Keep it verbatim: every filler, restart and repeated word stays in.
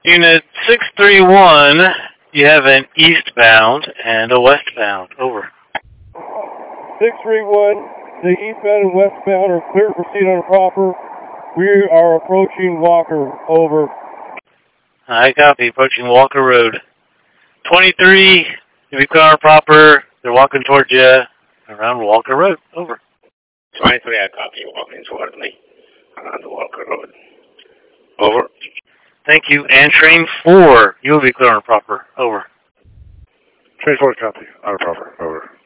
Unit six three one, you have an eastbound and a westbound. Over. six three one, the eastbound and westbound are clear to proceed on proper. We are approaching Walker. Over. I copy. Approaching Walker Road. twenty-three, you be clear on proper. They're walking towards you around Walker Road. Over. twenty-three, I copy. Walking toward me on the Walker Road. Over. Thank you. And train four, you will be clear on proper. Over. Train four, copy. On proper. Over.